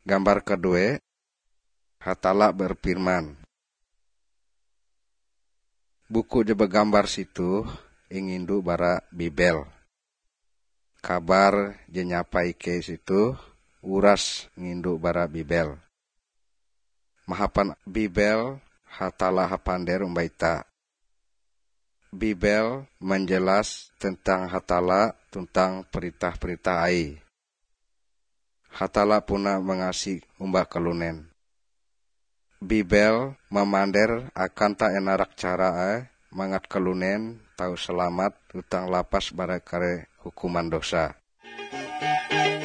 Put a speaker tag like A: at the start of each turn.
A: Gambar kedua, Hatala berfirman. Buku je begambar situ ingindu bara Bibel. Kabar je nyapai ke situ uras ngindu bara Bibel. Mahapan Bibel Hatala hapander umbaita. Bibel menjelas tentang Hatala tentang perintah-perintah ai. Hatala puna mengasihi umbah kelunen. Bibel memander akan tak enarak cara mangat kelunen tahu selamat utang lapas bara kare hukuman dosa.